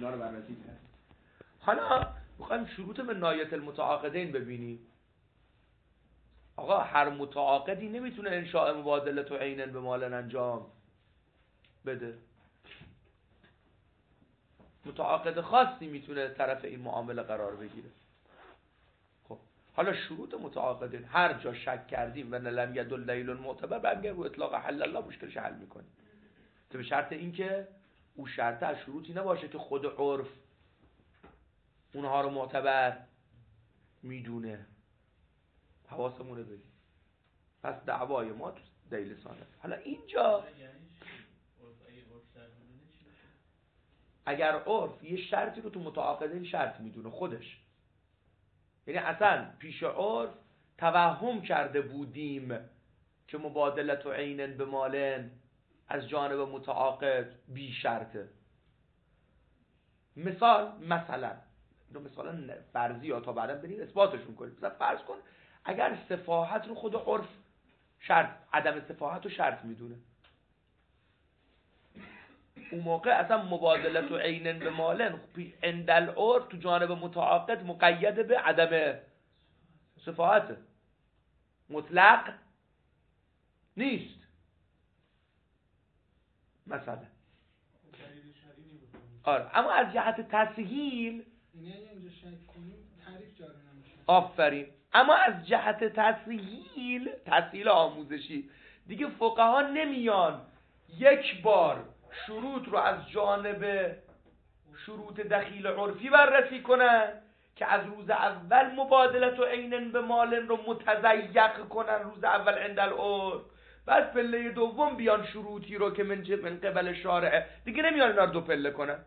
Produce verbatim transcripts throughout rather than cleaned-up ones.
اینا رو بررسی کردیم. حالا میخوایم شروط من نایت المتعاقدین ببینیم. آقا هر متعاقدی نمیتونه انشاء مبادله تو عینن به مال انجام بده. متعاقد خاصی میتونه طرف این معامله قرار بگیره. خب حالا شروط متعاقدین هر جا شک کردیم و لم یدل دلیل معتبر برمیگردیم رو اطلاق حل الله مشکلش حل میکنیم. تو به شرط اینکه اون شرط از شروطی نباشه که خود عرف اونها رو معتبر میدونه. حواسمونه بریم. پس دعوای ما تو دلیل ثانه. حالا اینجا اگر عرف یه شرطی رو تو متعاقدین شرط میدونه خودش، یعنی اصلا پیش عرف توهم کرده بودیم که مبادلت و عینن به مالن از جانب متعاقد بی شرطه. مثال مثلا مثلا فرضی ها تا بعدا بریم اثباتشون کنیم. مثلا فرض کن اگر سفاحت رو خود عرف شرط، عدم سفاحت رو شرط میدونه، اون موقع اصلا مبادلت و عینن به مالن عند العرف تو جانب متعاقد مقید به عدم سفاحت، مطلق نیست. مثلا آره، اما از جهت تسهیل آفرین، اما از جهت تسهیل تسهیل آموزشی دیگه فقها نمیان یک بار شروط رو از جانب شروط دخیل عرفی بررسی کنن که از روز اول مبادلت و عینن به مالن رو متضیق کنن روز اول عند العرف، بعد پله دوم بیان شروطی رو که من من قبل شارعه دیگه نمیان اینا رو دو پله کنن.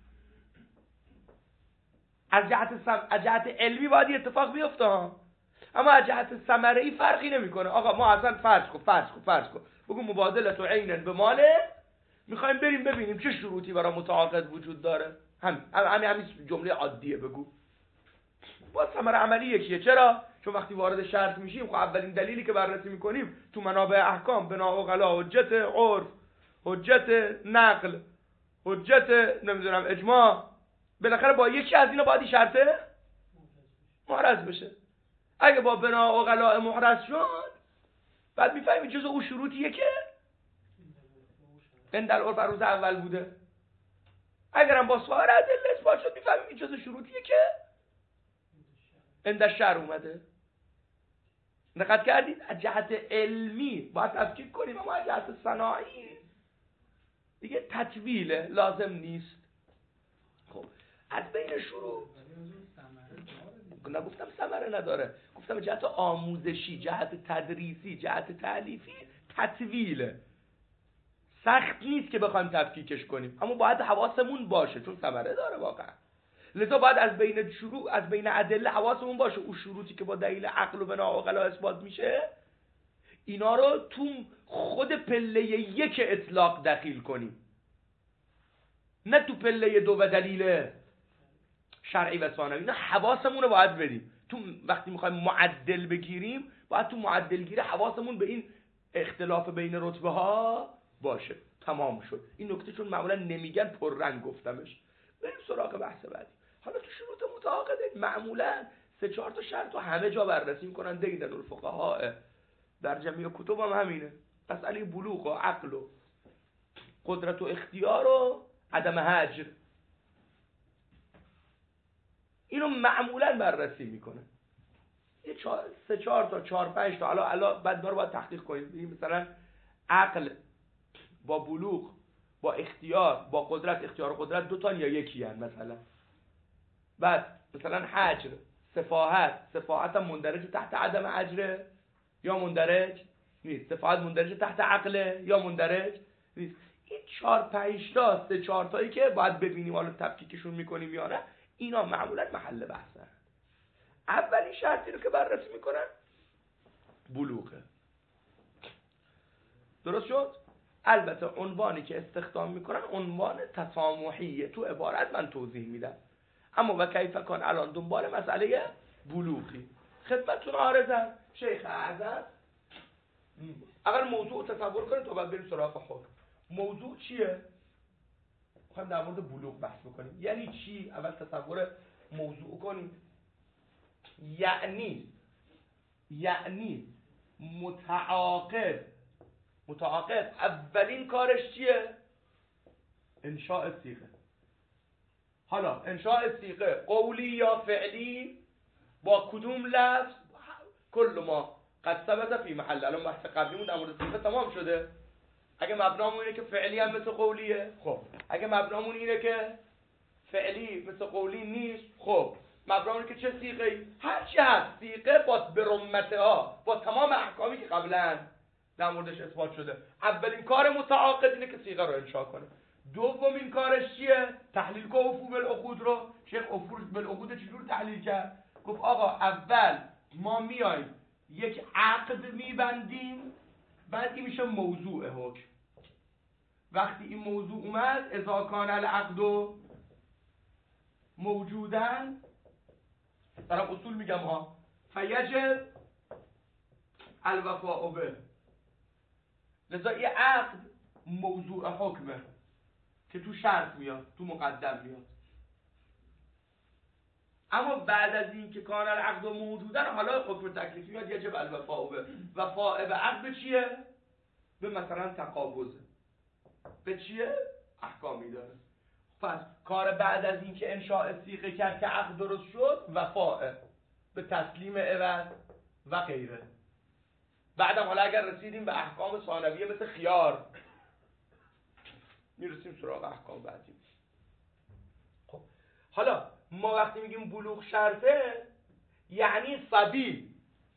از جهت سم... از جهت علمی باید اتفاق بیفته ها، اما از جهت ثمره‌ای فرقی نمیکنه. آقا ما اصلا فرض کن فرض کن فرض کن بگو مبادلت و عینن به مالن، میخوایم بریم ببینیم چه شروطی برای متعاقد وجود داره. همین همین همین جمله عادیه بگو. با ثمره عملی یکیه. چرا؟ چون وقتی وارد شرط میشیم خب اولین دلیلی که بررسی میکنیم تو منابع احکام بنا عقلا حجت عرف، حجت نقل، حجت نمیدونم اجماع، بالاخره با یکی از اینا باید شرطه محرز بشه. اگه با بنا عقلا محرز شد بعد میفهمیم جزء اون شروطیه که این در عرف روز اول بوده. اگرم با سایر ادله اثبات شد میفهمیم این جزء شروطیه که اند شرع اومده. دقت کردید؟ از جهت علمی باید تفکیک کنیم، اما از جهت صناعی دیگه تطویله لازم نیست. خب از بین شروط نگفتم ثمره نداره، گفتم جهت آموزشی، جهت تدریسی، جهت تعلیفی تطویله. سخت نیست که بخوایم تفکیکش کنیم، اما باید حواسمون باشه چون ثمره داره واقعا. لذا باید از بین شروع از بین ادله حواسمون باشه اون شروطی که با دلیل عقل و بنا و عقلا اثبات میشه اینا رو تو خود پله یک اطلاق دخیل کنیم، نه تو پله دو و دلیل شرعی و ثانوی. اینا حواسمون رو باید بدیم. تو وقتی میخوایم معدل بگیریم باید تو معدل گیری حواسمون به این اختلاف بین رتبه ها باشه. تمام شد این نکته، چون معمولا نمیگن پررنگ گفتمش. بریم سراغ بحث بعدی. حالا تو شروط متعاقده معمولا سه چهار تا شرط رو همه جا بررسی میکنن. دیدن الفقهاء در جمعی کتب هم همینه. مسئله بلوغ و عقل و قدرت و اختیار و عدم هجر، اینو معمولا بررسی میکنه. یه چهار سه چهار تا چهار پنج تا حالا الان بعد ما رو باید تحقیق کنیم. مثلا عقل با بلوغ با اختیار با قدرت، اختیار و قدرت دو تا یا یکی هن مثلا. بعد مثلا حجر، سفاحت، سفاحت هم مندرج تحت عدم حجره یا مندرج نیست، سفاحت مندرج تحت عقله یا مندرج نیست. این چهار پنج تا سه چهار تایی که باید ببینیم حالا تفکیکشون میکنیم یا نه، اینا معمولا محل بحثن. اولین شرطی رو که بررسی میکنن بلوغه. درست شد؟ البته عنوانی که استخدام میکنن عنوان تسامحیه. تو عبارت من توضیح میدم، اما و کیف کان الان دنبال مسئله بلوغی. خدمتتون عارضم شیخ اعظم اول موضوع تصور کنید تا بعد بریم سراغ حکم. موضوع چیه؟ میخوایم در مورد بلوغ بحث بکنیم. یعنی چی؟ اول تصور موضوع کنیم. یعنی یعنی متعاقب متعاقب اولین کارش چیه؟ انشاء صیغه. حالا انشاء صیغه قولی یا فعلی با کدوم لفظ؟ کل ما قد ثبت فی محل. الان بحث قبلیمون در مورد صیغه تمام شده. اگه مبنامون اینه که فعلی هم مثل قولیه، خب اگه مبنامون اینه که فعلی مثل قولی نیست، خب مبنامون که چه صیغه‌ای؟ هر چی هست صیغه با برمتها، با تمام احکامی که قبلا در موردش اثبات شده. اولین کار متعاقد اینه که صیغه رو انشا کنه. دومین کارش چیه؟ تحلیل که افو بالعقود رو. شیخ افو بالعقود چجور تحلیل کرد؟ گفت آقا اول ما میایم یک عقد میبندیم، بعد این میشه موضوع حکم. وقتی این موضوع اومد اذا کان العقد موجودن، دارم اصول میگم ها، فیجب الوفاء به. لذا این عقد موضوع حکمه که تو شرط میاد، تو مقدم میاد. اما بعد از این که کان العقد موجودن، حالا حکم تکلیفی میاد، یجب الوفاء به. وفاء به عقد چیه؟ به مثلا تقابضه. به چیه؟ احکامی داره. پس کار بعد از این که انشاء صیغه کرد که عقد درست شد، وفاء به تسلیم عوض و غیره. بعدم حالا اگر رسیدیم به احکام ثانویه مثل خیار، میرسیم سراغ احکام بعدی. خب حالا ما وقتی میگیم بلوغ شرطه، یعنی صبی،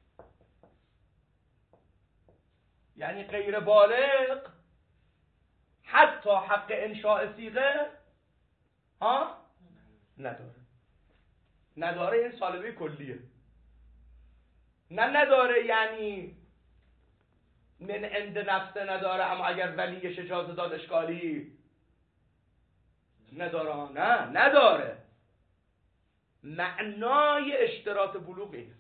یعنی غیر بالغ، حتی حق انشاء صیغه ها نداره. نداره این سالبه کلیه. نه نداره یعنی من عند نفسه نداره، اما اگر ولیش اجازه داد اشکالی نداره. نه نداره. معنای اشتراط بلوغ اینه.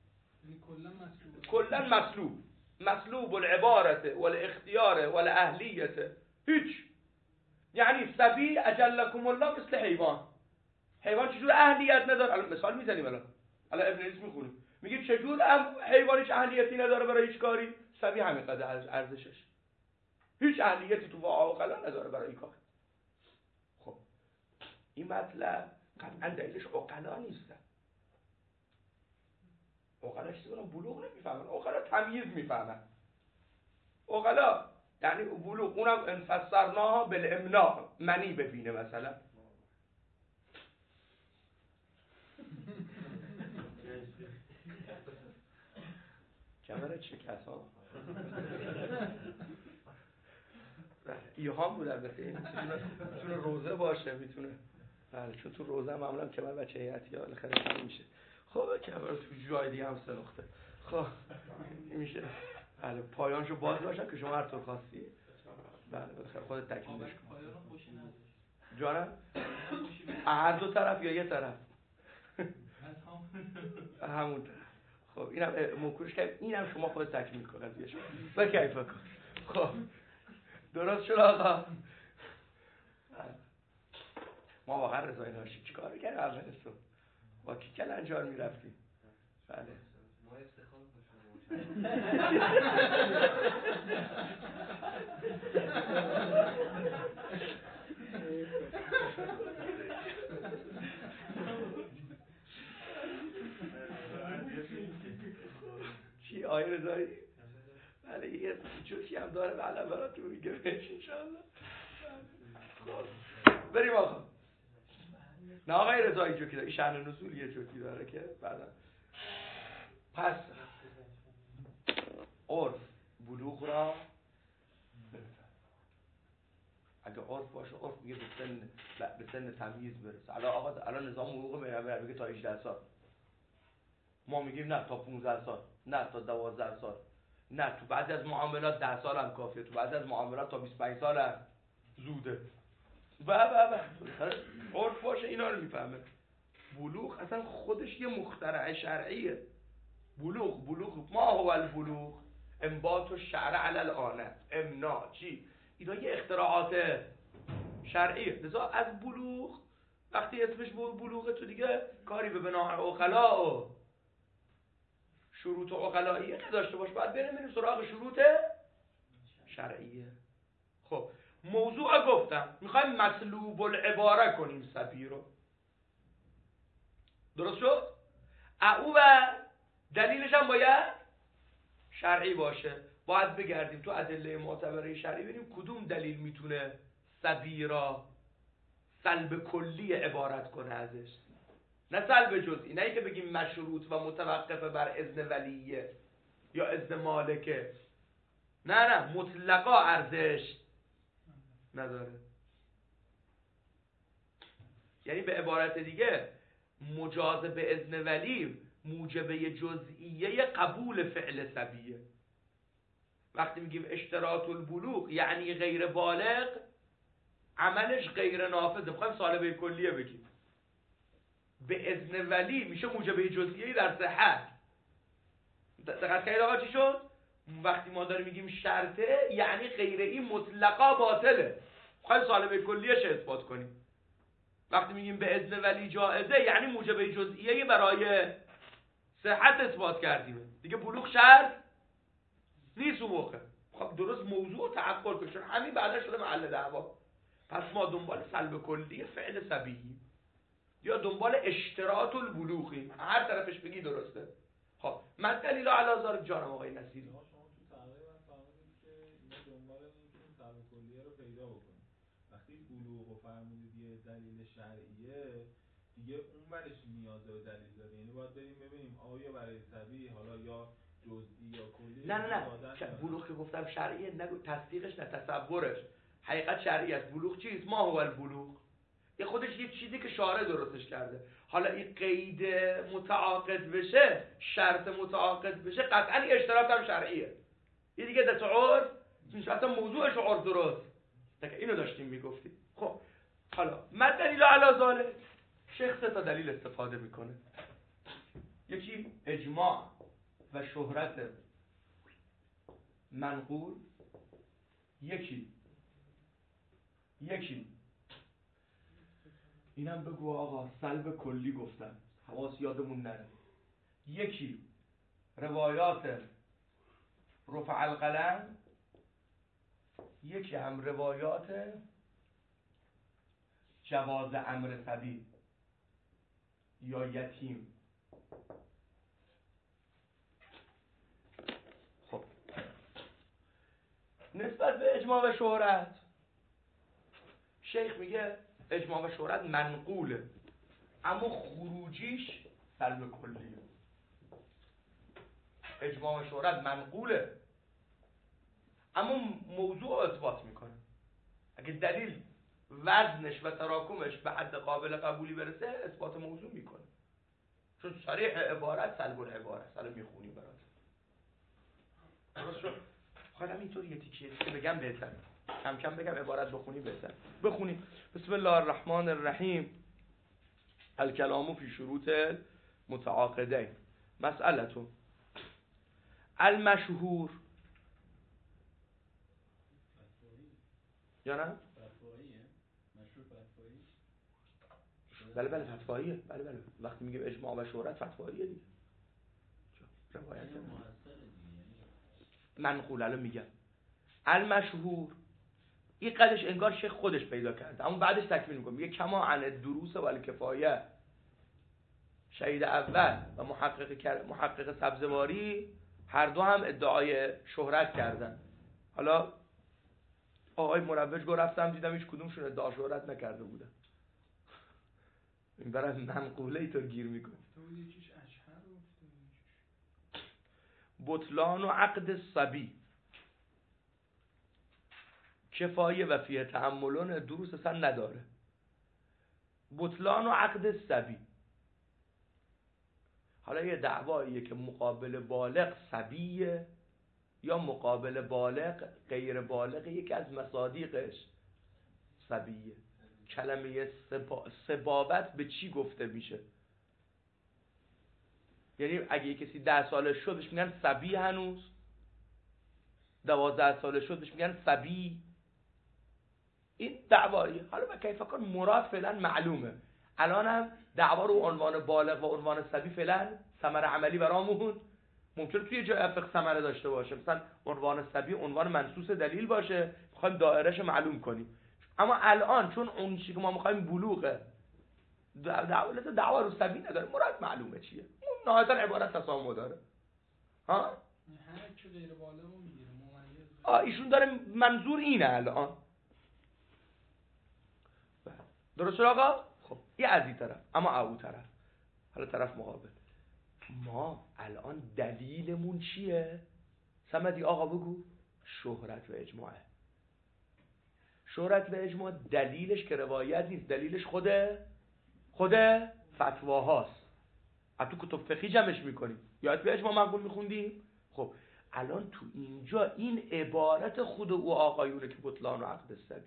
کلا مسلوب. مسلوب العبارت والاختیار والاهلیت. هیچ. یعنی صبی اجلکم الله مثل حیوان. حیوان چجور اهلیت نداره؟ الان مثال میزنیم. الان الان ابن حزم میخونیم، میگه چجور حیوانش اهلیتی نداره برای هیچ کاری؟ صبی همین قدر ارزشش، هیچ اهلیتی تو عقلا نداره برای این کار. خب این مطلب قطعا دلیلش عقلا نیستن. عقلا چیزی برای بلوغ نمیفهمن، عقلا تمییز میفهمن. عقلا یعنی بلوغ اونم انفسرناها بالامنا، منی ببینه مثلا. کمرت شکست ها. ایهام بود البته، این میتونه روزه باشه، میتونه بله، چون تو روزه معمولا کمر بچه هیئتی ها بالاخره میشه. خب کمر تو جای دیگه هم سه نقطه. خب میشه بله، پایانشو باز باشه که شما هر طور خواستی بله بالاخره خودت تکمیلش کن. جانم هر دو طرف یا یه طرف؟ همون طرف. خب اینم موکورش که اینم شما خودت تکمیل کن قضیه‌شو. با کیف کن. خب درست شد آقا. ما واقعا رضای ناشی چیکار کردیم اول صبح؟ با کی کلنجار میرفتیم؟ بله ما افتخار داشتیم. چی آیه رضایی؟ بله یه جوشی هم داره بله براتون میگه بهش انشاءالله. خب بریم آقا. نه آقای رضایی جوکی داره، این شأن نزول یه جوکی داره که بعدا پس عرف بلوغ را اگه عرف باشه، عرف میگه به سن به سن تمییز برسه. الان آقا الان نظام حقوق پیغمبر میگه تا هجده سال، ما میگیم نه تا پانزده سال، نه تا دوازده سال، نه تو بعضی از معاملات ده سال هم کافیه، تو بعضی از معاملات تا بیست و پنج سال هم زوده و و و عرف باشه اینا رو میفهمه. بلوغ اصلا خودش یه مخترع شرعیه. بلوغ بلوغ ما هو البلوغ انبات و شعر علی الآنه امنا چی؟ اینا یه اختراعات شرعیه. لذا از بلوغ وقتی اسمش بلوغه تو دیگه کاری به بناء عقلا و شروط عقلاییه نداشته باش، باید بریم بریم سراغ شروط شرعیه. خب موضوع گفتم میخوایم مطلوب العباره کنیم سبی رو، درست شد؟ او و دلیلش هم باید شرعی باشه. باید بگردیم تو ادله معتبره شرعی ببینیم کدوم دلیل میتونه سبی را سلب کلی عبارت کنه ازش، نه سلب جزئی، نه اینکه بگیم مشروط و متوقف بر اذن ولیه یا اذن مالکه، نه نه مطلقا ارزش نداره. یعنی به عبارت دیگه مجاز به اذن ولی موجبه جزئیه قبول فعل سبیه. وقتی میگیم اشتراط البلوغ یعنی غیر بالغ، عملش غیر نافذه. میخوایم سالبه کلیه بگیم، به اذن ولی میشه موجبه جزئیه در صحت. دقت کردید آقا چی شد؟ وقتی ما داریم میگیم شرطه یعنی غیر این مطلقا باطله، میخوایم سالبه کلیهش اثبات کنیم. وقتی میگیم به اذن ولی جائزه یعنی موجبه جزئیه برای صحت اثبات کردیم دیگه. بلوغ شرط نیست اون موقع. خب درست موضوع تعقل کنید، چون همین بعدا شده محل دعوا. پس ما دنبال سلب کلی فعل سبیعی یا دنبال اشتراط البلوغیم، هر طرفش بگی درسته. خب من دلیل علی ذلک جانم آقای نصیری. شما تو تقریبا فرمودید که اینا دنبال اینکه سلب کلیه رو پیدا بکنید. وقتی بلوغ رو فرمودید یه دلیل شرعیه، دیگه اون برش نیاز به دلیل داره. یعنی باید بریم ببینیم آیا برای سبی حالا یا جزئی یا کلی. نه نه نه بلوغ که گفتم شرعیه، نگو تصدیقش نه تصورش. حقیقت شرعی است. بلوغ چیست؟ ما هو البلوغ. یه خودش یه چیزی که شارع درستش کرده. حالا این قید متعاقد بشه، شرط متعاقد بشه، قطعا اشتراط هم شرعیه. یه دیگه ده عرف میشه، اصلا موضوعش عرف درست. دیگه اینو داشتیم میگفتیم. خب حالا ما دلیل علی ذلک، شیخ سه تا دلیل استفاده میکنه. یکی اجماع و شهرت منقول، یکی یکی اینم بگو آقا سلب کلی گفتن حواس یادمون نره. یکی روایات رفع القلم، یکی هم روایات جواز امر سبی یا یتیم. خب نسبت به اجماع و شهرت، شیخ میگه اجماع و شهرت منقوله اما خروجیش سلب کلیه. اجماع و شهرت منقوله اما موضوع اثبات میکنه. اگه دلیل وزنش و تراکمش به حد قابل قبولی برسه اثبات موضوع میکنه، چون صریح عبارت سلب العبارت. حالا میخونی برات درست شد؟ خواهدم اینطور یه تیکیه که بگم بهتر، کم کم بگم عبارت بخونی بهتر. بخونیم بسم الله الرحمن الرحیم. الکلام فی شروط متعاقدین. مسئلتون المشهور یا نه؟ بله بله فتواییه. بله بله وقتی میگه اجماع و شهرت فتواییه دیگه. روایت منقول. الان میگم المشهور این قدش انگار شیخ خودش پیدا کرده اما بعدش تکمیل میکنه. میگه کما عن الدروس و الکفایه. شهید اول و محقق محقق سبزواری هر دو هم ادعای شهرت کردن. حالا آقای مروج گفت رفتم دیدم هیچ کدومشون ادعا شهرت نکرده بودن. این برای منقوله اینطور گیر میکنه. بطلان و عقد صبی کفایه و فیه تحملون دروس اصلا نداره. بطلان و عقد صبی، حالا یه دعواییه که مقابل بالغ صبیه یا مقابل بالغ غیر بالغ، یکی از مصادیقش صبیه. کلمه سبا... سبابت به چی گفته میشه؟ یعنی اگه کسی ده ساله شد بهش میگن صبی، هنوز دوازده ساله شد بهش میگن صبی. این دعواییه. حالا به کیف کن مراد فعلا معلومه. الان هم دعوا رو عنوان بالغ و عنوان صبی فعلا ثمره عملی برامون ممکنه توی جای فقه ثمره داشته باشه، مثلا عنوان صبی عنوان منصوص دلیل باشه، میخوایم دایرهش معلوم کنیم. اما الان چون اون چیزی که ما میخوایم بلوغه، دعوا دعوا رو صبی نداره، مراد معلومه چیه، اون نهایتا عبارت تسامح داره. ها هر کی غیر بالغ رو میگیره ممیز. آه ایشون داره منظور اینه الان. درست شد آقا؟ خب این از این طرف. اما او طرف، حالا طرف مقابل، ما الان دلیلمون چیه؟ صمدی آقا بگو. شهرت و اجماعه. شهرت و اجماع دلیلش که روایت نیست، دلیلش خود خود فتواهاست. تو کتب فقهی جمعش میکنیم. یاد به اجماع مقبول میخوندیم. خب الان تو اینجا این عبارت خود او آقایونه که بطلان و عقد صبی،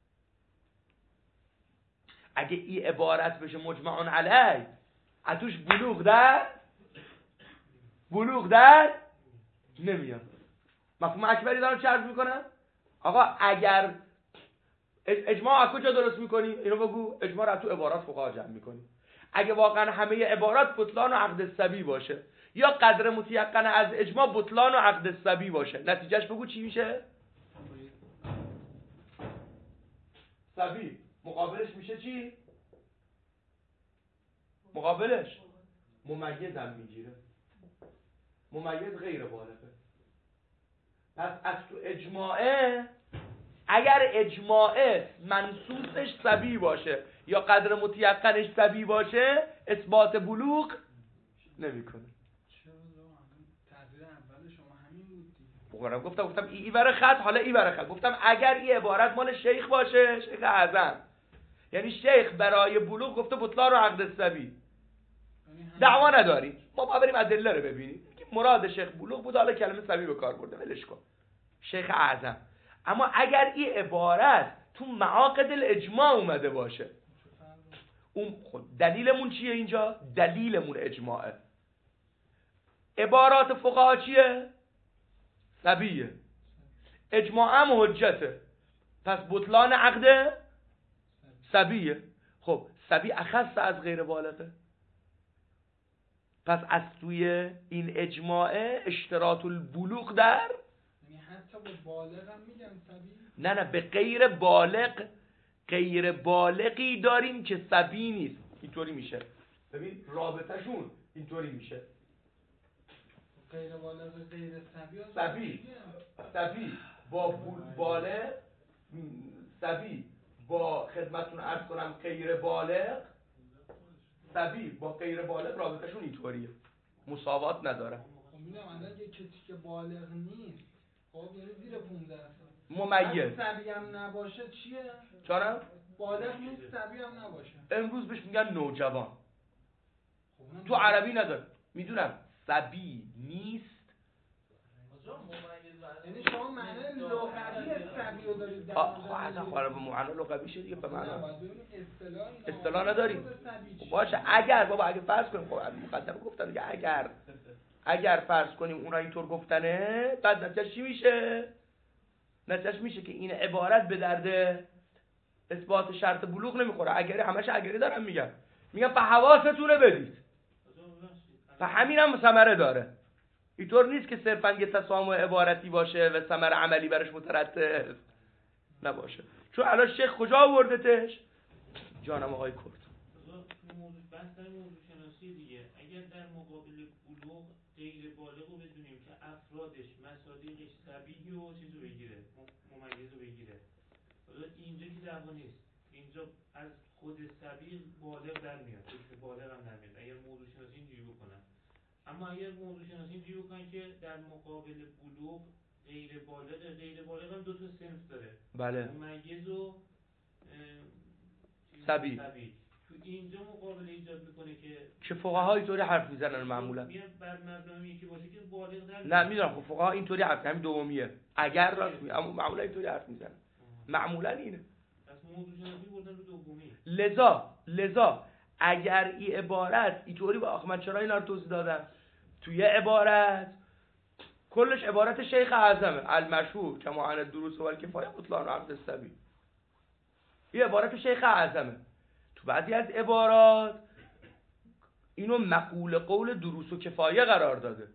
اگه این عبارت بشه مجمعون علیه، اتوش بلوغ در بلوغ در نمیاد. مفهوم اکبری دارم چه عرض میکنم؟ آقا اگر اجماع از کجا درست میکنیم؟ اینو بگو. اجماع رو تو عبارات فقها جمع میکنیم. اگه واقعا همه عبارات بطلان و عقد صبی باشه یا قدر متیقن از اجماع بطلان و عقد صبی باشه، نتیجهش بگو چی میشه؟ صبی. مقابلش میشه چی؟ مقابلش ممیز هم میگیره. ممیز غیر بالغه. پس از تو اجماعه، اگر اجماعه منصوصش صبی باشه یا قدر متیقنش صبی باشه، اثبات بلوغ نمیکنه. چرا تعبیر اول شما همین بود دیگه. گفتم گفتم ای بره خط، حالا ای بره خط. گفتم اگر این عبارت مال شیخ باشه، شیخ اعظم، یعنی شیخ برای بلوغ گفته بطلان و عقد صبی، دعوا نداریم، ما با بریم ادله رو ببینیم. مراد شیخ بلوغ بود، حالا کلمه صبی به کار برده، ولش کن. شیخ اعظم. اما اگر این عبارت تو معاقد الاجماع اومده باشه، اون خود دلیلمون چیه اینجا؟ دلیلمون اجماعه. عبارات فقها چیه؟ صبیه. اجماع هم حجته. پس بطلان عقد صبیه. خب صبی اخص از غیر بالغه. پس از توی این اجماع اشتراط البلوغ در، یعنی حتی به بالغ هم میگن صبی؟ نه نه به غیر بالغ، غیر بالغی داریم که صبی نیست. اینطوری میشه. ببین رابطهشون اینطوری میشه. غیر بالغ غیر صبی صبی صبی با بالغ، صبی با خدمتتون عرض کنم غیر بالغ، صبی با غیر بالغ رابطهشون اینطوریه، مساوات نداره. خب میدونم الان یه کسی که بالغ نیست، خب یعنی زیر پانزده سال، ممیز صبی هم نباشه چیه؟ چرا؟ بالغ نیست صبی هم نباشه. امروز بهش میگن نوجوان. تو عربی نداره. میدونم صبی نیست. یعنی شما معنی لغوی صبی رو دارید در آه اصلا خواهر به معنی لغوی شد دیگه، به معنی اصطلاح اصطلاح نداریم. باشه اگر بابا اگه فرض کنیم، خب مقدمه گفتن دیگه، اگر اگر فرض کنیم اونا اینطور گفتنه، بعد نتیجهش چی میشه؟ نتیجهش میشه که این عبارت به درد اثبات شرط بلوغ نمیخوره. اگری همش اگری دارم میگم میگم به حواستونه بدید. و همین هم ثمره داره. اینطور نیست که صرفا یه تسامح عبارتی باشه و ثمره عملی برش مترتب نباشه. چون الان شیخ کجا آوردتش؟ جانم آقای کرد. موضوع بحث در موضوع شناسی دیگه. اگر در مقابل بلوغ غیر بالغ رو بدونیم که افرادش مصادیقش صبی و چیزو بگیره، ممیز رو بگیره، اینجا که دعوا نیست. اینجا از خود صبی بالغ در میاد، که بالغ هم در میاد اگر موضوع شناسی اینجوری بکنن. اما اگر موضوع شناسی اینجوری بکنن که در مقابل بلوغ غیر بالغ، غیر بالغ هم دو تا صنف داره، بله، ممیز و صبی. تو اینجا مقابله ایجاد میکنه که که فقها اینطوری حرف میزنن معمولا. میاد بر مبنای اینکه باشه که بالغ در نه میدونم، خب فقها اینطوری حرف، همین دومیه. اگر راست می، اما معمولا اینطوری حرف میزنن. معمولا اینه. پس موضوع شناسی بردن رو دومی. لذا لذا اگر این عبارت اینطوری با آخه من چرا اینا رو توضیح دادم؟ توی عبارت کلش عبارت شیخ اعظمه، المشهور کما عن الدروس والکفایه بطلان عقد صبی. این عبارت شیخ اعظمه. تو بعضی از عبارات اینو مقول قول دروس و کفایه قرار داده.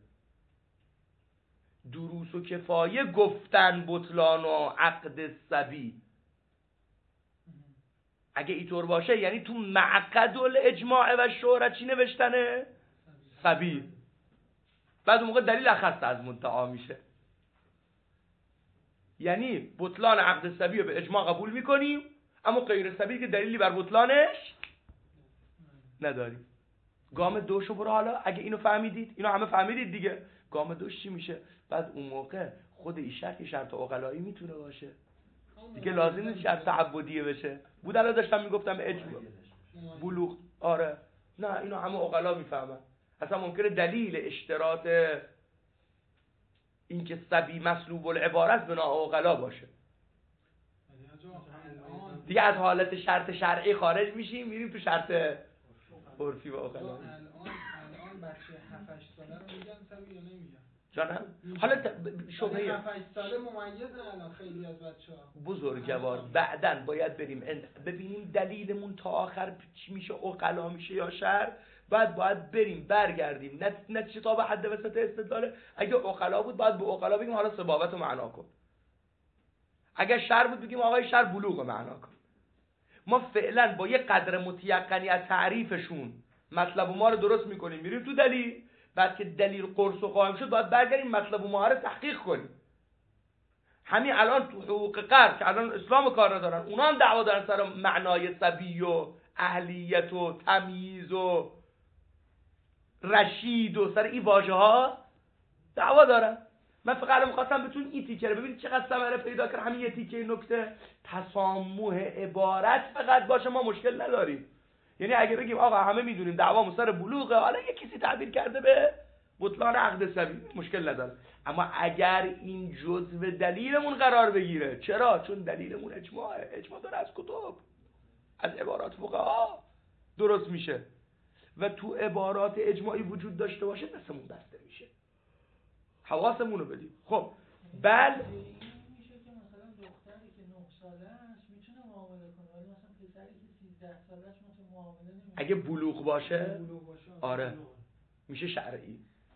دروس و کفایه گفتن بطلان و عقد صبی. اگه اینطور باشه یعنی تو معقد الاجماع و شورا چی نوشتنه؟ صبی. بعد اون موقع دلیل اخص از مدعا میشه. یعنی بطلان عقد صبی رو به اجماع قبول میکنیم، اما غیر صبی که دلیلی بر بطلانش نداریم. گام دوشو برو حالا اگه اینو فهمیدید، اینو همه فهمیدید دیگه، گام دوش چی میشه؟ بعد اون موقع خود این شرط شرط عقلایی میتونه باشه دیگه، لازم نیست شرط تعبدیه بشه. بود الان داشتم میگفتم اجماع بلوغ. آره نه اینو همه عقلا میفهمن. اصلا ممکنه دلیل اشتراط این که صبی مسلوب العبارت بنا عقلا باشه دیگه. از حالت شرط شرعی خارج میشیم میریم تو شرط عرفی و عقلا. الان الان بچه هفت هشت ساله رو میگن صبی یا نمیگن؟ جانم حالا شبهه هفت هشت ساله ممیزن الان خیلی از بچه‌ها. بزرگوار بعدن باید بریم ببینیم دلیلمون تا آخر چی میشه، عقلا میشه یا شر. بعد باید بریم برگردیم نتیجه تا به حد وسط استدلاله. اگه عقلا بود باید به عقلا بگیم حالا سبابت رو معنا کن. اگه شر بود بگیم آقای شر بلوغ رو معنا کن. ما فعلا با یه قدر متیقنی از تعریفشون مطلب ما رو درست میکنیم میریم تو دلیل. بعد که دلیل قرص و قائم شد باید برگردیم مطلب ما رو تحقیق کنیم. همین الان تو حقوق قرض که الان اسلام کار ندارن، اونا هم دعوا دارن سر معنای صبی و اهلیت و تمییز و رشید و سر این واژه ها دعوا دارن. من فقط می‌خواستم بتون این تیکه رو ببینید چقدر ثمره پیدا کرد. همین یه تیکه نکته تسامح عبارت فقط باشه ما مشکل نداریم. یعنی اگه بگیم آقا همه میدونیم دعوا سر بلوغه، حالا یه کسی تعبیر کرده به بطلان عقد صبی، مشکل نداره. اما اگر این جزء دلیلمون قرار بگیره، چرا؟ چون دلیلمون اجماعه. اجماع داره از کتب، از عبارات فقها درست میشه و تو عبارات اجماعی وجود داشته باشه دستمون بسته میشه. حواسمون رو بدیم. خب بل میشه که مثلا دختری که نه ساله است میتونه معامله کنه، ولی مثلا پسری که سیزده ساله است مثلا معامله نمیکنه. اگه بلوغ باشه آره میشه شرعی.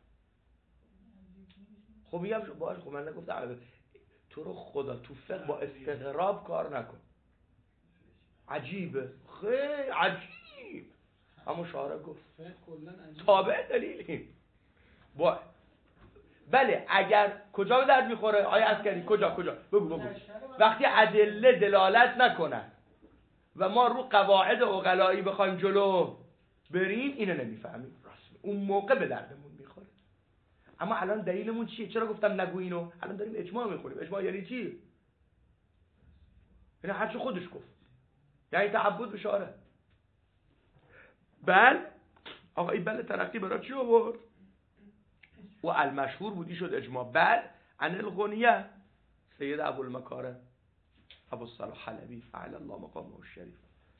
خب میگم باش، خب من نگفتم تو رو خدا تو فقه با استغراب کار نکن. عجیبه، خیلی عجیب. اما شارع گفت تابع دلیلی با بله. اگر کجا به درد میخوره آیا عسکری؟ کجا کجا بگو بگو. وقتی ادله دلالت نکنن و ما رو قواعد عقلایی بخوایم جلو بریم اینو نمیفهمیم، اون موقع به دردمون میخوره. اما الان دلیلمون چیه؟ چرا گفتم نگو اینو؟ الان داریم اجماع میخونیم. اجماع یعنی چی؟ یعنی هرچی خودش گفت، یعنی تعبد به شارع. بل آقا این بله ترقی برای چی آورد؟ و المشهور بودی شد اجماع. بل عن الغنیه سید ابوالمکارم ابوالصلاح حلبی اعلی الله مقامه الشریف.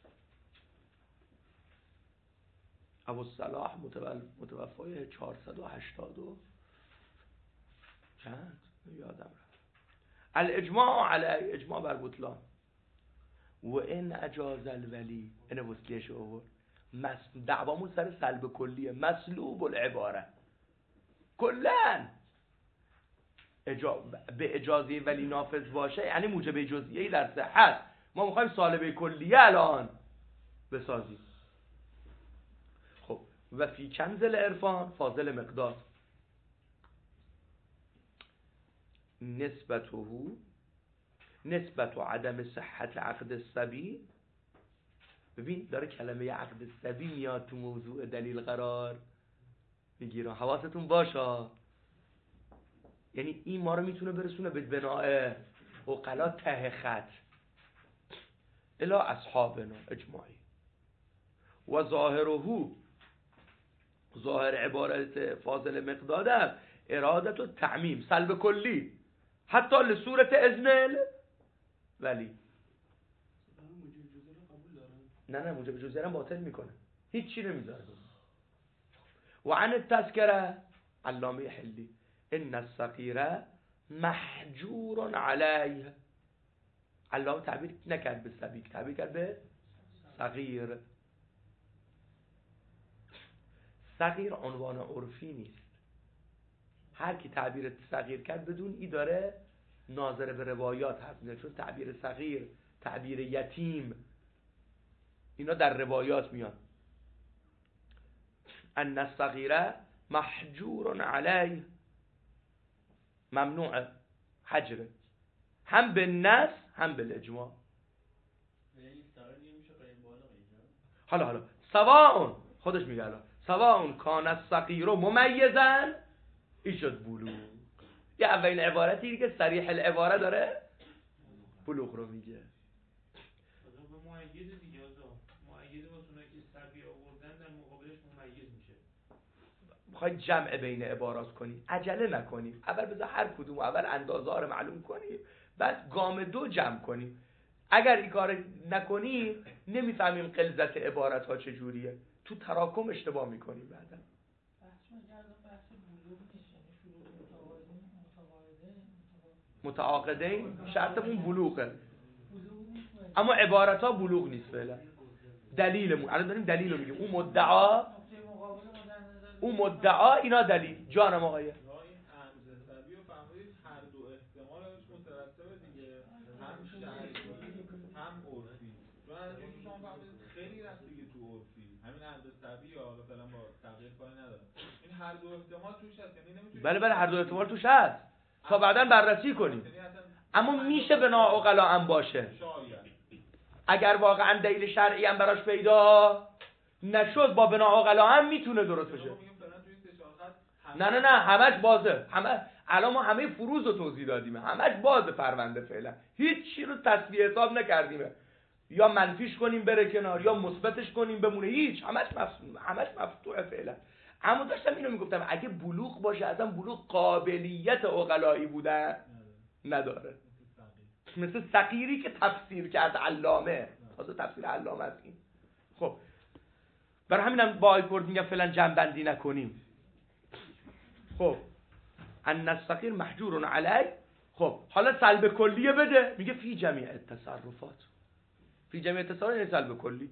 ابوالصلاح متوفای چهارصد و هشتاد و چند یادم رفت. الاجماع علی اجماع بر بطلان و ان اجاز الولی این وصلیش آورد. دعوامون سر سلب کلیه، مسلوب العباره کلن اجا... به اجازه ولی نافذ باشه یعنی موجب جزئیه در صحت. ما میخوایم سالبه کلیه الان بسازیم. خب و فی کنزل عرفان فاضل مقدار نسبته نسبت و عدم صحت عقد الصبی. ببین داره کلمه عقد صبی میاد تو موضوع دلیل قرار میگیره، حواستون باشه. یعنی این ما رو میتونه برسونه به بناء عقلا ته خط الی اصحابنا اجماعی. و ظاهره ظاهر عبارت فاضل مقداد ارادت و تعمیم سلب کلی حتی لصورت اذن ولی. نه نه موجب جزئیه رو باطل میکنه، هیچ چی نمیذاره. و عن التذکره علامه حلی ان الصغیره محجور علیه. علامه تعبیر نکرد به صبی، تعبیر کرد به صغیر. صغیر عنوان عرفی نیست. هر کی تعبیر صغیر کرد بدون ای داره ناظر به روایات حرف میزنه، چون تعبیر صغیر، تعبیر یتیم، اینا در روایات میان. ان الصغیر محجور علیه، ممنوع حجره، هم به نص هم به اجماع. حالا حالا سواء، خودش میگه الان سواء کان الصغیر ممیزا، این شد بلوغ. یه اولین عبارتی که صریح العباره داره بلوغ رو میگه. به مؤید دیگه مؤید واسه اونایی که صبی آوردن در مقابلش ممیز میشه. میخواید جمع بین عبارات کنی، عجله نکنیم، اول بذار هر کدوم اول اندازه ها رو معلوم کنیم، بعد گام دو جمع کنیم. اگر این کار نکنیم نمیفهمیم غلظت عبارت ها چجوریه، تو تراکم اشتباه میکنیم. بعدا بحث می‌کردم بحث بلوغ نیست، یعنی شروط متقاعدین متقاعدین متعاقدین شرطمون بلوغه، بلوغ نیست، اما عبارت ها بلوغ نیست فعلا. دلیلمون الان داریم دلیل رو میگیم. اون مدعا نقطه مقابل ما در نظر اون مدعا اینا دلیل. جانم آقایه این عرض صبی رو فهمیدید هر دو احتمال ازش مترتبه دیگه، هم شرعی هم عرفی. چون از اینکه شما فهمیدید خیلی رفت دیگه تو عرفی، همین عرض صبی یا حالا فعلا با تغییر کاری نداره، این هر دو احتمال توش هست، یعنی نمیتونید. بله بله هر دو احتمال توش هست تا بعداً بررسی کنیم. اما میشه به ناعقلا هم باشه. اگر واقعا دلیل شرعی هم براش پیدا نشد با بنا عقلا هم میتونه درست بشه. نه نه نه همش بازه. همه الان ما همه فروض رو توضیح دادیم، همش بازه پرونده فعلا. هیچ چی رو تصفیه حساب نکردیم، یا منفیش کنیم بره کنار یا مثبتش کنیم بمونه، هیچ، همش مفتوح، همش مفتوحه فعلا. اما داشتم اینو میگفتم اگه بلوغ باشه، اصلا بلوغ قابلیت عقلایی بودن نداره، مثل صغیری که تفسیر کرد علامه، تازه تفسیر علامه است این. خب برای همینم با آیپورد میگم فعلا جنبندی نکنیم. خب ان الصغیر محجور علی. خب حالا سلب کلیه بده، میگه فی جمیع التصرفات. فی جمیع التصرفات یعنی سلب کلی.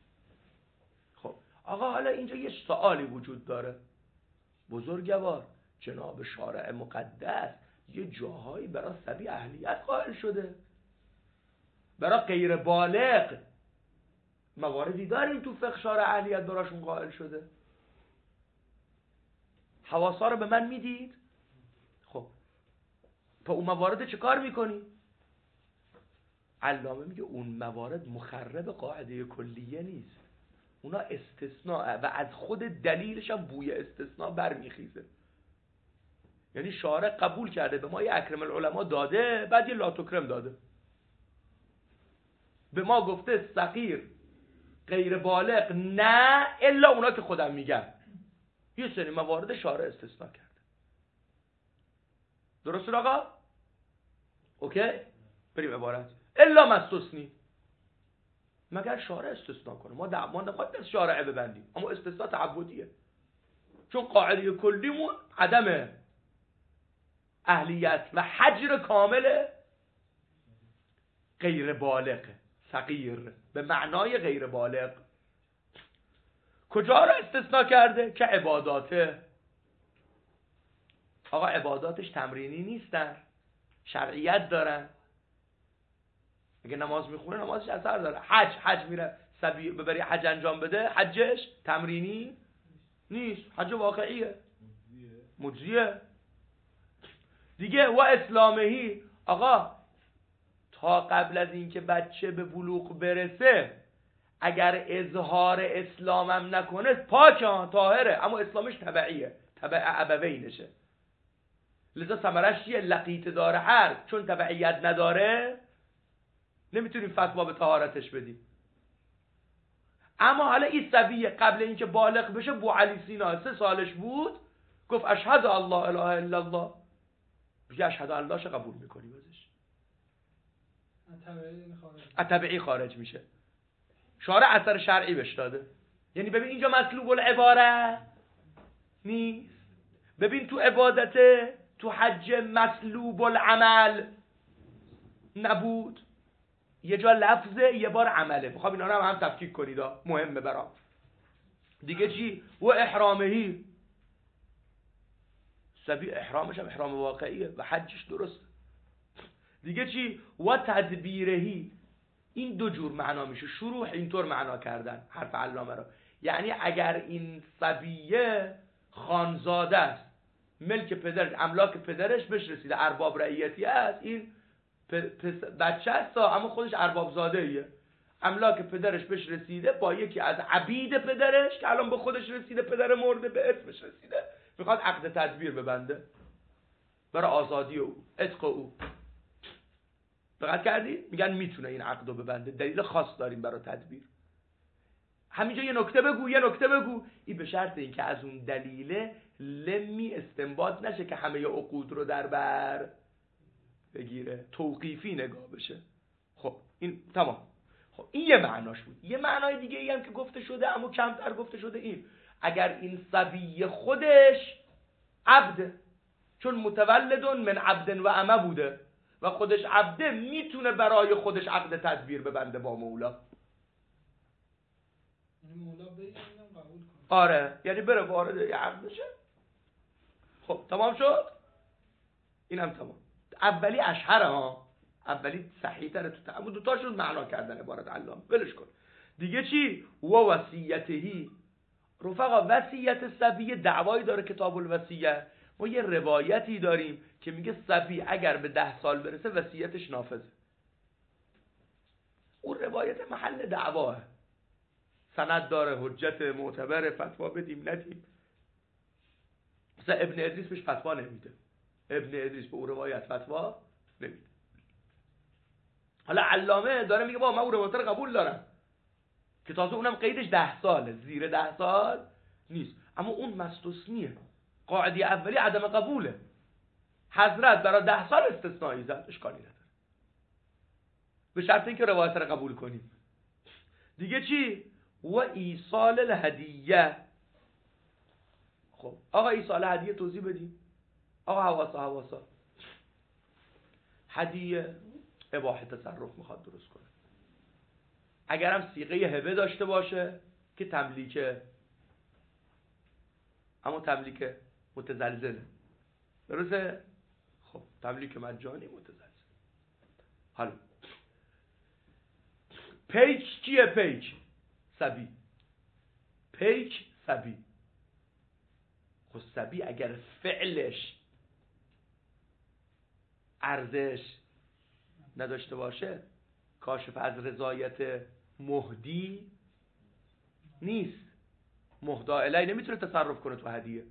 خب آقا حالا اینجا یه سوالی وجود داره. بزرگوار جناب شارع مقدس یه جاهایی برای صبی اهلیت قائل شده، برای غیر بالغ مواردی داریم تو فقه شارع اهلیت براشون قائل شده. حواسا رو به من میدید؟ خب تا اون موارد چه کار میکنی؟ علامه میگه اون موارد مخرب قاعده کلیه نیست، اونا استثناء و از خود دلیلش هم بوی استثناء برمیخیزه. یعنی شارع قبول کرده به ما یه اکرم العلماء داده، بعد یه لا تکرم داده. به ما گفته صغیر غیر بالغ نه الا اونا که خودم میگن. یه سری موارد شارع استثناء کرده. درسته آقا؟ اوکی؟ بریم عبارت. الا مستثنی، مگر شارع استثناء کنه. ما دعوان نخواهیم از شارع ببندیم، اما استثناء تعبدیه، چون قاعده کلیمون عدم اهلیت و حجر کامل غیر بالغ صغیر به معنای غیر بالغ. کجا را استثناء کرده؟ که عباداته. آقا عباداتش تمرینی نیستن، شرعیت دارن. اگه نماز میخونه نمازش اثر داره. حج حج میره سبی ببری حج انجام بده، حجش تمرینی نیست، حج واقعیه، مجزیه دیگه. و اسلامهی، آقا تا قبل از اینکه بچه به بلوغ برسه اگر اظهار اسلامم نکنه پاکه، طاهره، اما اسلامش تبعیه، تبع ابوینشه. لذا ثمرش چیه؟ لقیت داره حرف، چون تبعیت نداره نمیتونیم فتوا به طهارتش بدیم. اما حالا این صبیه قبل اینکه بالغ بشه، بو علی سینا سه سالش بود گفت اشهد الله اله الا الله، بگه اشهد الله ش قبول میکنی ازش، اتبعی خارج میشه. شارع اثر شرعی بهش داده. یعنی ببین اینجا مطلوب العباره نیست، ببین تو عبادت تو حج مطلوب العمل نبود، یه جا لفظه یه بار عمله. میخوام اینا رو هم, هم تفکیک کنید، مهمه برام. دیگه چی؟ و احرامهی، صبی احرامش هم احرام واقعیه و حجش درسته. دیگه چی؟ و تدبیرهی، این دو جور معنا میشه. شروع اینطور معنا کردن حرف علامه رو، یعنی اگر این صبیه خانزاده است، ملک پدرش، املاک پدرش بهش رسیده، ارباب رعیتی است، این بچه است اما خودش ارباب زاده ایه، املاک پدرش بهش رسیده، با یکی از عبید پدرش که الان به خودش رسیده، پدر مرده به اسمش رسیده، میخواد عقد تدبیر ببنده برای آزادی او، عتق او. دقت کردید؟ میگن میتونه این عقد رو ببنده، دلیل خاص داریم برای تدبیر. همینجا یه نکته بگو یه نکته بگو این به شرط اینکه از اون دلیله لمی استنباط نشه که همه عقود رو در بر بگیره، توقیفی نگاه بشه. خب این تمام. خب این یه معناش بود. یه معنای دیگه ای هم که گفته شده اما کمتر گفته شده، این اگر این صبی خودش عبد، چون متولدون من عبد و امه بوده و خودش عبده، میتونه برای خودش عقد تدبیر ببنده با مولا. مولا بگه اینم قبول کنه. آره، یعنی بره وارد یه عقد بشه. خب تمام شد. اینم تمام. اولی اشهر ها، اولی صحیح تره تو تعامل، دو تاشون معنا کردن عبارت علامه، ولش کن. دیگه چی؟ و وصیتهی. رفقا وصیت صبی دعوایی داره کتاب الوصیه. ما یه روایتی داریم که میگه صبی اگر به ده سال برسه وصیتش نافذه. اون روایت محل دعواه، سند داره، حجت معتبر، فتوا بدیم ندیم. مثلا ابن ادریس بهش فتوا نمیده، ابن ادریس به اون روایت فتوا نمیده. حالا علامه داره میگه با من اون روایت رو قبول دارم که تازه اونم قیدش ده ساله، زیر ده سال نیست، اما اون مستثنیه. قاعده اولی عدم قبوله. حضرت برای ده سال استثنایی زد، اشکالی نداره، به شرط اینکه روایت رو قبول کنیم. دیگه چی؟ و ایصال الهدیه. خب آقا ایصال هدیه توضیح بدیم. آقا حواسا حواسا هدیه اباحه تصرف میخواد درست کنه. اگرم صیغه هبه داشته باشه که تملیکه، اما تملیک متزلزله، درسته؟ خب تملیک مجانی متزلزل. حالا پیک کیه؟ پیک صبی. پیک صبی. خب صبی اگر فعلش ارزش نداشته باشه، کاشف از رضایت مهدی نیست، مهدا الی نمیتونه تصرف کنه تو هدیه.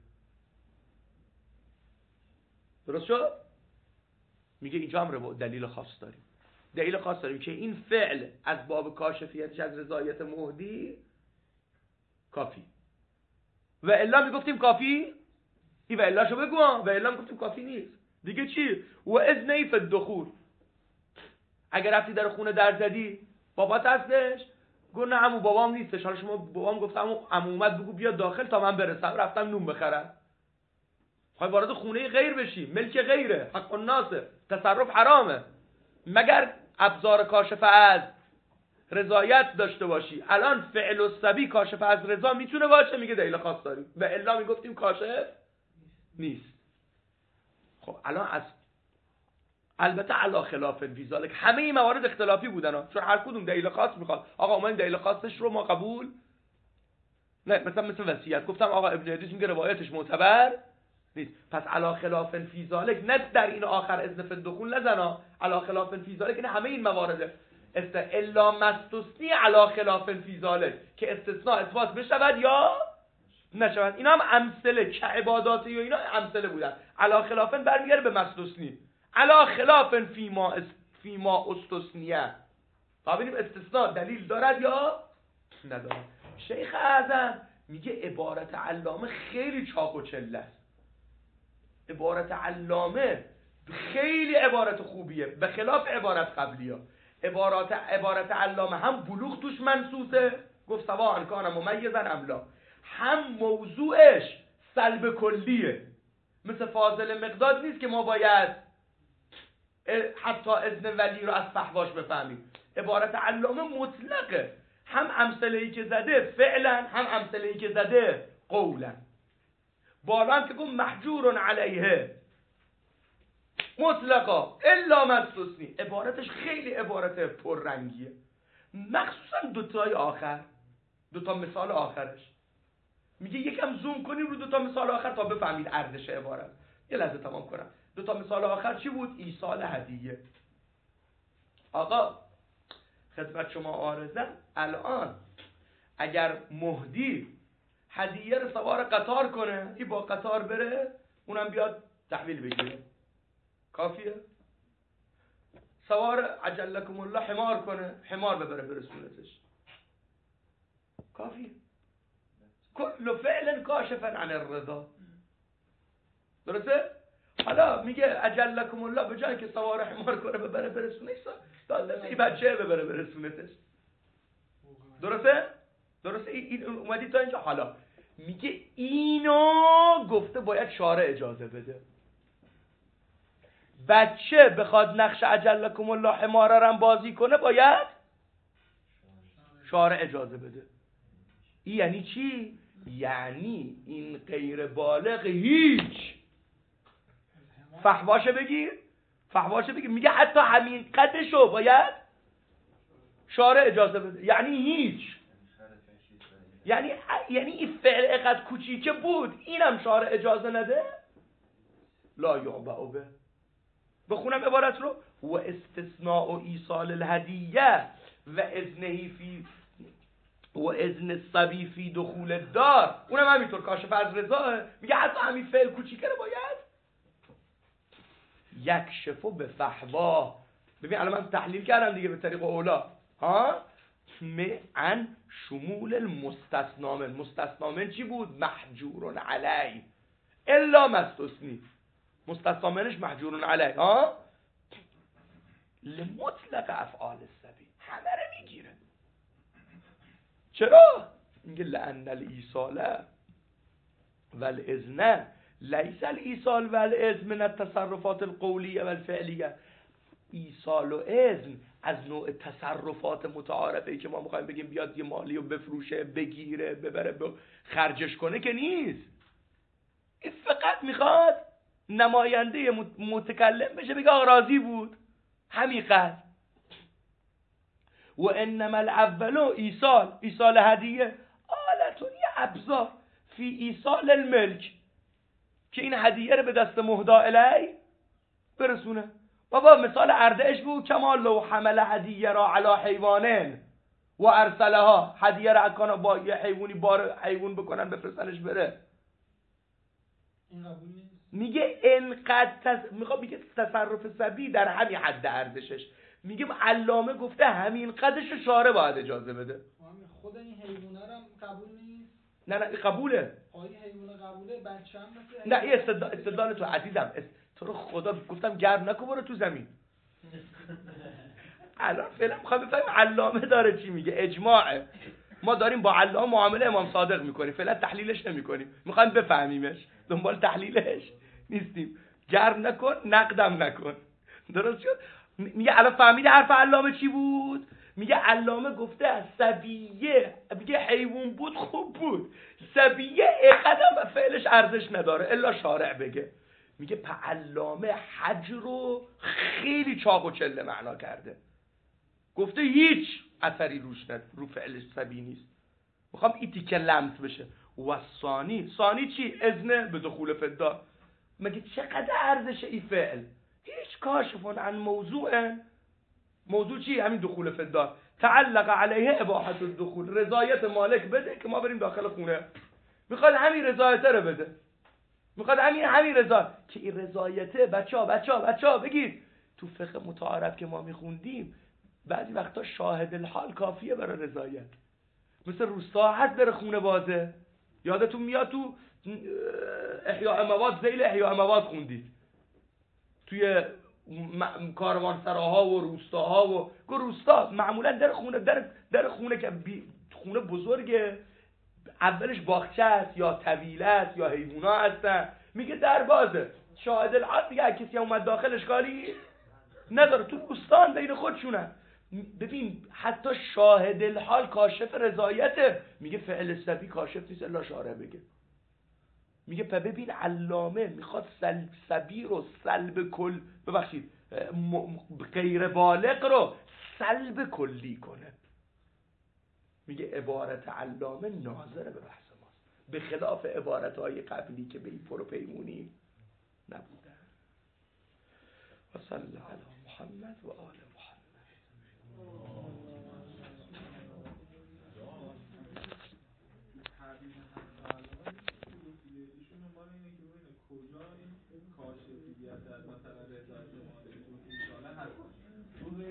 درست شد؟ میگه اینجا هم دلیل خاص داریم. دلیل خاص داریم که این فعل از باب کاشفیتش از رضایت مهدی کافی. و الا میگفتیم کافی؟ ای و الا شو بگو، و الا میگفتیم کافی نیست. دیگه چی؟ و اذنی فی الدخول. اگر رفتی در خونه در زدی، بابات هستش؟ گو نه عمو بابام نیستش. حالا شما بابام گفتم عمو اومد بگو بیا داخل تا من برسم، رفتم نون بخرم. خواهی وارد خونه غیر بشی، ملک غیره، حق الناسه، تصرف حرامه مگر ابزار کاشفه از رضایت داشته باشی. الان فعل الصبی کاشفه از رضا میتونه باشه، میگه دلیل خاص داریم، و الا میگفتیم کاشف نیست. خب الان از البته علا خلاف فی ذلک همه این موارد اختلافی بودن ها. چون هر کدوم دلیل خاص میخواد. آقا اومد دلیل خاصش رو ما قبول نه، مثلا مثل وصیت گفتم آقا ابن ادریس میگه روایتش معتبر نیست، پس علا خلاف فی ذلک نه در این آخر اذن فی الدخول نزنا، علا خلاف فی ذلک نه همه این موارد است الا مستثنی علا خلاف فی ذلک که استثناء اثبات بشود یا نشود. اینا هم امثله که عباداتی و اینا امثله بودن. علا خلاف برمیگره به مستثنی، علا خلاف فی ما است فی ما استثنیه. ببینیم استثناء دلیل دارد یا ندارد. شیخ اعظم میگه عبارت علامه خیلی چاق و چله است. عبارت علامه خیلی عبارت خوبیه به خلاف عبارت قبلیه. عبارت عبارت علامه هم بلوغ توش منصوصه، گفت سواء کان ممیزا ام لا، هم موضوعش سلب کلیه، مثل فاضل مقداد نیست که ما باید حتی اذن ولی رو از فحواش بفهمیم. عبارت علامه مطلقه، هم امثله‌ای که زده فعلا، هم امثله‌ای که زده قولا. بالا هم که گفت محجور علیه مطلقا الا مستثنی، عبارتش خیلی عبارت پررنگیه، مخصوصا دوتای آخر، دوتا مثال آخرش. میگه یکم زوم کنیم رو دوتا مثال آخر تا بفهمید ارزش عبارت. یه لحظه تمام کنم. دوتا مثال آخر چی بود؟ ایصال هدیه. آقا خدمت شما عارضم، الان اگر مهدی هدیه رو سوار قطار کنه، این با قطار بره، اونم بیاد تحویل بگیره، کافیه؟ سوار عجلکم الله حمار کنه، حمار ببره برسونتش، کافیه؟ کل فعل کاشفا عن الرضا. درسته؟ حالا میگه عجلکم الله به جای که سوار حمار کنه ببره برسونه، داده این بچه ببره برسونتش. درسته؟ درسته؟ این اومدی تا اینجا. حالا میگه اینو گفته باید شارع اجازه بده. بچه بخواد نقش عجلکم الله حماره رم بازی کنه باید شارع اجازه بده. این یعنی چی؟ یعنی این غیر بالغ هیچ فحواشه بگیر فحواشه بگیر میگه حتی همین قدشو باید شارع اجازه بده. یعنی هیچ، یعنی یعنی این فعل اقدر کوچیکه بود اینم شارع اجازه نده. لا یعبأ به. بخونم عبارت رو. و استثناء و ایصال الهدیه و اذنه فی و اذن الصبی فی دخول الدار، اونم همینطور کاشف از رضاه. میگه حتی همین فعل کوچیکه رو باید یکشفو به فحوا. ببین الان من تحلیل کردم دیگه به طریق اولا ها عن شمول المستثنامن. مستثنامن چی بود؟ محجور علی الا مستثنی. مستثنامنش محجور علی ها لمطلق افعال السبی، همه رو میگیره. چرا؟ میگه لأن الایصال والاذن لیس الایصال والاذن من التصرفات القولیه والفعلیه. ایصال و اذن از نوع تصرفات متعارفه که ما میخوایم بگیم بیاد یه مالی رو بفروشه، بگیره، ببره، به خرجش کنه که نیست. این فقط میخواد نماینده متکلم بشه، بگه آقا راضی بود، همین قدر. و انما الاولو ایصال، ایصال هدیه آلتون یه ابزار فی ایصال الملک، که این هدیه رو به دست مهدا الی برسونه. بابا مثال اردهش بود کمال لو حمل هدیه را علی حیوانن و ارسلها، هدیه را اکانا با یه حیوانی بار حیوان بکنن بفرستنش بره. این قبول نیست. میگه انقدر تس... میخواد میگه تصرف سبی در همین حد ارزشش. میگه علامه گفته همین قدرش شارع باید اجازه بده. خود این حیوانه رو قبول نیست. نه نه قبوله. آیه حیوانه قبوله، بچه هم مثل نه این استدلال, استدلال تو عزیزم است... تو رو خدا گفتم گرم نکن برو تو زمین. الان فعلا میخوام بفهمیم علامه داره چی میگه. اجماعه، ما داریم با علامه معامله امام صادق میکنیم، فعلا تحلیلش نمیکنیم، میخوایم بفهمیمش، دنبال تحلیلش نیستیم. گرم نکن نقدم نکن. درست شد؟ میگه الان فهمید حرف علامه چی بود؟ میگه علامه گفته از سبیه، میگه حیوان بود خوب بود، سبیه اقدم و فعلش ارزش نداره الا شارع بگه. میگه په علامه حج رو خیلی چاق و چله معنا کرده، گفته هیچ اثری روش ند رو فعلش سبی نیست. میخوام این تیکه لمس بشه. و ثانی، ثانی چی؟ اذن به دخول فدا. مگه چقدر ارزش این فعل؟ هیچ. کاشفون عن موضوع. موضوع چی؟ همین دخول فدا. تعلق علیه اباحت الدخول، رضایت مالک بده که ما بریم داخل خونه. میخواد همین رضایت رو بده، میخواد همین همین رضا که این رضایته. بچه‌ها بچه‌ها بچه‌ها بگید تو فقه متعارف که ما میخوندیم بعضی وقتا شاهد الحال کافیه برای رضایت. مثل روستا هست داره خونه بازه، یادتون میاد تو احیاء مواد، ذیل احیاء مواد خوندید توی کاروانسراها و روستاها و گو روستا معمولا در خونه در در خونه که خونه بزرگه، اولش باغچه است یا طویله است یا حیونا هستن، میگه در بازه، شاهد الحال میگه کسی اومد داخل اشکالی نداره. تو روستان بین خودشونن، ببین حتی شاهد الحال کاشف رضایته، میگه فعل سبی کاشف نیست الا شارع بگه. میگه پس ببین علامه میخواد سلب سبی رو سلب کل ببخشید غیر بالغ رو سلب کلی کنه. میگه عبارت علامه ناظر به بحث ماست، به خلاف عبارتهای قبلی که به این پرو پیمونی نبوده. و صلی علی محمد و آل محمد.